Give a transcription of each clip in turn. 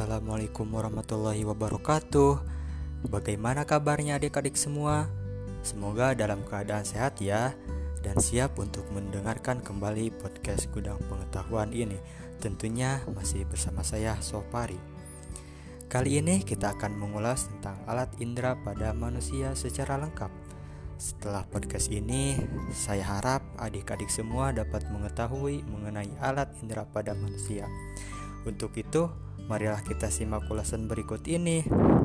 Assalamualaikum warahmatullahi wabarakatuh. Bagaimana kabarnya adik-adik semua? Semoga dalam keadaan sehat ya, dan siap untuk mendengarkan kembali podcast Gudang Pengetahuan ini. Tentunya masih bersama saya Sopari. Kali ini kita akan mengulas tentang alat indera pada manusia secara lengkap. Setelah podcast ini, saya harap adik-adik semua dapat mengetahui mengenai alat indera pada manusia. Untuk itu, marilah kita simak ulasan berikut ini.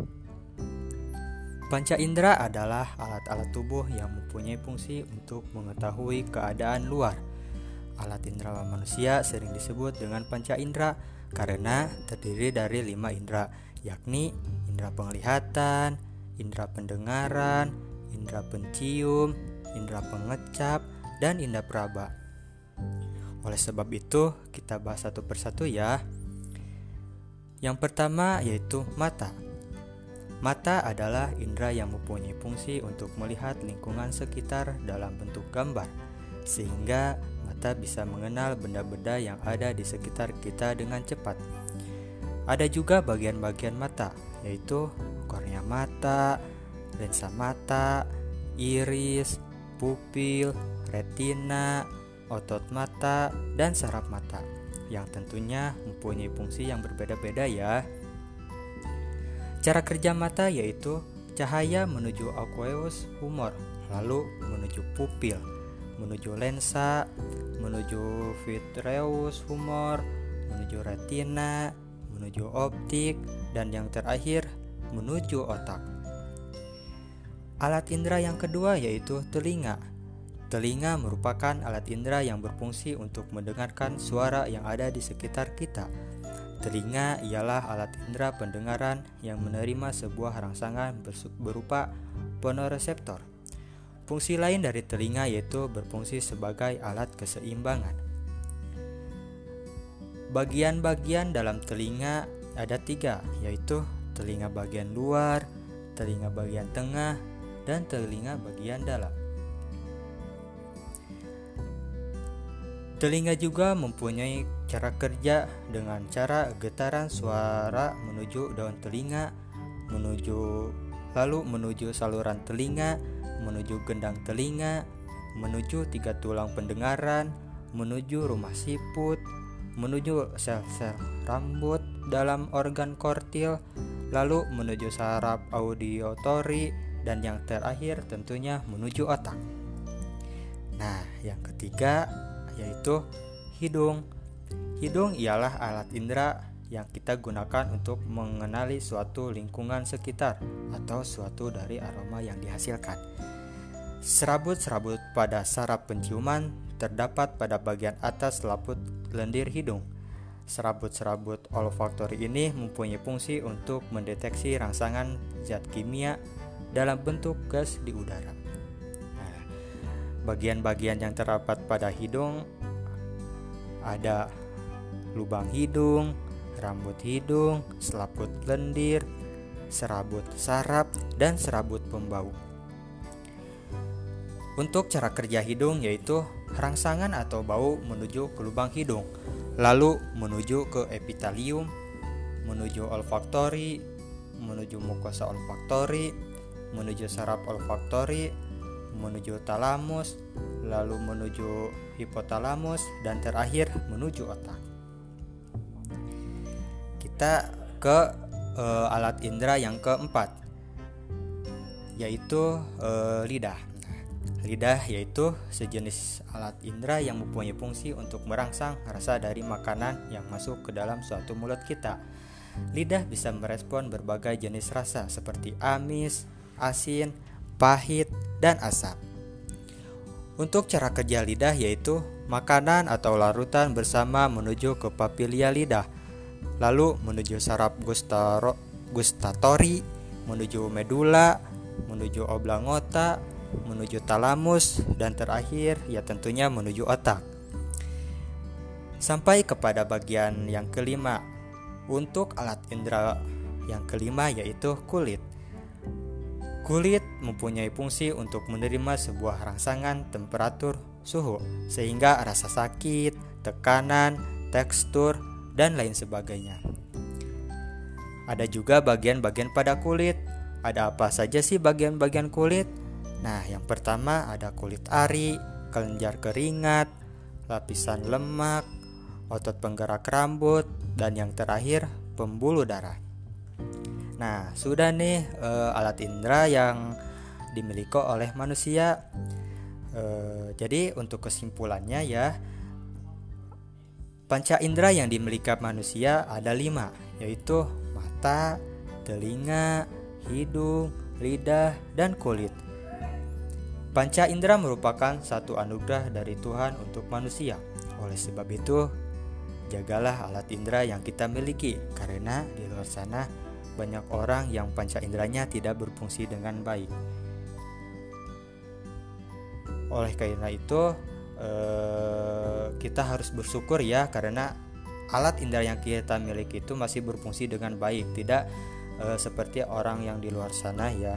Panca indera adalah alat-alat tubuh yang mempunyai fungsi untuk mengetahui keadaan luar. Alat indera manusia sering disebut dengan panca indera karena terdiri dari 5 indera, yakni indera penglihatan, indera pendengaran, indera pencium, indera pengecap, dan indera peraba. Oleh sebab itu, kita bahas satu persatu ya. Yang pertama yaitu mata. Mata adalah indera yang mempunyai fungsi untuk melihat lingkungan sekitar dalam bentuk gambar, sehingga mata bisa mengenal benda-benda yang ada di sekitar kita dengan cepat. Ada juga bagian-bagian mata, yaitu kornea mata, lensa mata, iris, pupil, retina, otot mata, dan saraf mata, yang tentunya mempunyai fungsi yang berbeda-beda ya. Cara kerja mata yaitu cahaya menuju aqueous humor, lalu menuju pupil, menuju lensa, menuju vitreous humor, menuju retina, menuju optik, dan yang terakhir menuju otak. Alat indera yang kedua yaitu telinga. Telinga merupakan alat indera yang berfungsi untuk mendengarkan suara yang ada di sekitar kita. Telinga ialah alat indera pendengaran yang menerima sebuah rangsangan berupa fonoreseptor. Fungsi lain dari telinga yaitu berfungsi sebagai alat keseimbangan. Bagian-bagian dalam telinga ada 3, yaitu telinga bagian luar, telinga bagian tengah, dan telinga bagian dalam. Telinga juga mempunyai cara kerja dengan cara getaran suara menuju daun telinga, lalu menuju saluran telinga, menuju gendang telinga, menuju 3 tulang pendengaran, menuju rumah siput, menuju sel-sel rambut dalam organ kortil, lalu menuju saraf auditory, dan yang terakhir tentunya menuju otak. Nah, yang ketiga yaitu hidung. Hidung ialah alat indera yang kita gunakan untuk mengenali suatu lingkungan sekitar atau suatu dari aroma yang dihasilkan. Serabut-serabut pada saraf penciuman terdapat pada bagian atas selaput lendir hidung. Serabut-serabut olfaktori ini mempunyai fungsi untuk mendeteksi rangsangan zat kimia dalam bentuk gas di udara. Bagian-bagian yang terdapat pada hidung ada lubang hidung, rambut hidung, selaput lendir, serabut saraf, dan serabut pembau. Untuk cara kerja hidung yaitu rangsangan atau bau menuju ke lubang hidung, lalu menuju ke epitelium, menuju olfaktori, menuju mukosa olfaktori, menuju saraf olfaktori, menuju talamus, lalu menuju hipotalamus, dan terakhir menuju otak. Kita ke alat indera yang keempat, yaitu lidah. Lidah yaitu sejenis alat indera yang mempunyai fungsi untuk merangsang rasa dari makanan yang masuk ke dalam suatu mulut kita. Lidah bisa merespon berbagai jenis rasa seperti amis, asin, pahit, dan asam. Untuk cara kerja lidah yaitu makanan atau larutan bersama menuju ke papilia lidah, lalu menuju saraf gustatori, menuju medula, menuju oblongata, menuju talamus, dan terakhir ya tentunya menuju otak. Sampai kepada bagian yang kelima. Untuk alat indera yang kelima yaitu kulit. Kulit mempunyai fungsi untuk menerima sebuah rangsangan temperatur suhu, sehingga rasa sakit, tekanan, tekstur, dan lain sebagainya. Ada juga bagian-bagian pada kulit. Ada apa saja sih bagian-bagian kulit? Nah, yang pertama ada kulit ari, kelenjar keringat, lapisan lemak, otot penggerak rambut, dan yang terakhir pembuluh darah. Nah, sudah nih alat indera yang dimiliki oleh manusia. Jadi untuk kesimpulannya ya, panca indera yang dimiliki manusia ada 5, yaitu mata, telinga, hidung, lidah, dan kulit. Panca indera merupakan satu anugerah dari Tuhan untuk manusia. Oleh sebab itu, jagalah alat indera yang kita miliki, karena di luar sana banyak orang yang panca inderanya tidak berfungsi dengan baik. Oleh karena itu, kita harus bersyukur ya, karena alat indera yang kita miliki itu masih berfungsi dengan baik, tidak seperti orang yang di luar sana ya.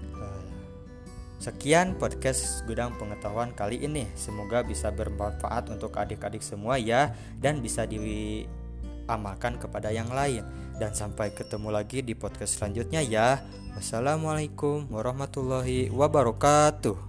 Sekian podcast Gudang Pengetahuan kali ini. Semoga bisa bermanfaat untuk adik-adik semua ya, dan bisa diamalkan kepada yang lain. Dan sampai ketemu lagi di podcast selanjutnya ya. Wassalamualaikum warahmatullahi wabarakatuh.